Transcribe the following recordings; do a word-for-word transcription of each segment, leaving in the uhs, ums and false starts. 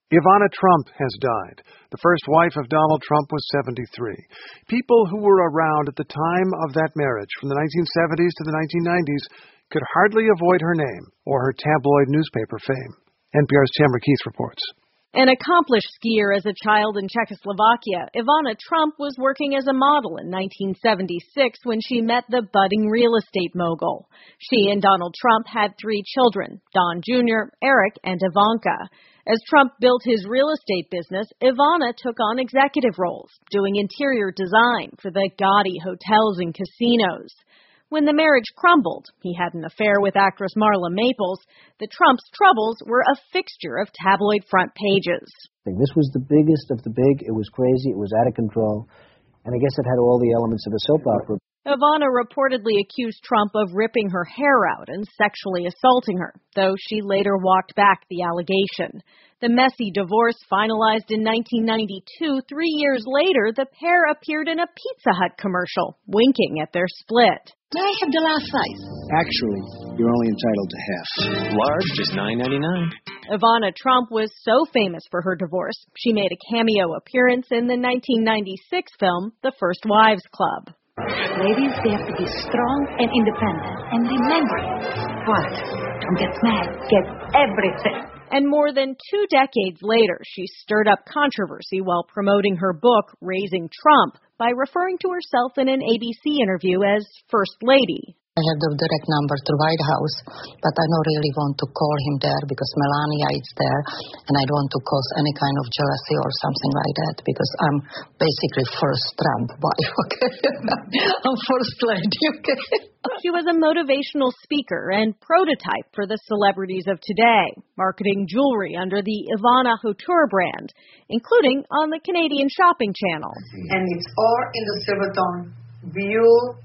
Ivana Trump has died. The first wife of Donald Trump was seventy-three. People who were around at the time of that marriage, from the nineteen seventies to the nineteen nineties, could hardly avoid her name or her tabloid newspaper fame. N P R's Tamara Keith reports. An accomplished skier as a child in Czechoslovakia, Ivana Trump was working as a model in nineteen seventy-six when she met the budding real estate mogul. She and Donald Trump had three children, Don Junior, Eric, and Ivanka. As Trump built his real estate business, Ivana took on executive roles, doing interior design for the gaudy hotels and casinos. When the marriage crumbled, he had an affair with actress Marla Maples. The Trumps' troubles were a fixture of tabloid front pages. This was the biggest of the big. It was crazy. It was out of control. And I guess it had all the elements of a soap opera. Ivana reportedly accused Trump of ripping her hair out and sexually assaulting her, though she later walked back the allegation. The messy divorce finalized in nineteen ninety-two. Three years later, the pair appeared in a Pizza Hut commercial, winking at their split. May I have the last size? Actually, you're only entitled to half. Large, just nine ninety-nine. Ivana Trump was so famous for her divorce, she made a cameo appearance in the nineteen ninety-six film, The First Wives Club. Ladies, they have to be strong and independent. And remember, what? Don't get mad. Get everything. And more than two decades later, she stirred up controversy while promoting her book, Raising Trump, by referring to herself in an A B C interview as First Lady. I have the direct number to White House, but I don't really want to call him there because Melania is there, and I don't want to cause any kind of jealousy or something like that because I'm basically first Trump wife, okay? I'm first lady, okay? She was a motivational speaker and prototype for the celebrities of today, marketing jewelry under the Ivana Couture brand, including on the Canadian Shopping Channel. And it's all in the silver tone, beautiful.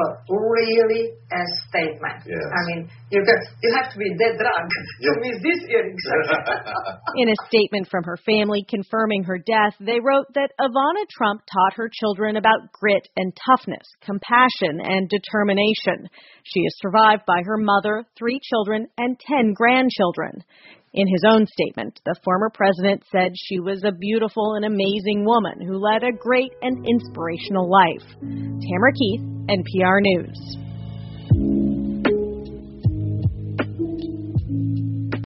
Really a statement. Yes. I mean, you got, you have to be dead drunk to miss these earrings. In a statement from her family confirming her death, they wrote that Ivana Trump taught her children about grit and toughness, compassion and determination. She is survived by her mother, three children, and ten grandchildren. In his own statement, the former president said she was a beautiful and amazing woman who led a great and inspirational life. Tamara Keith, N P R News.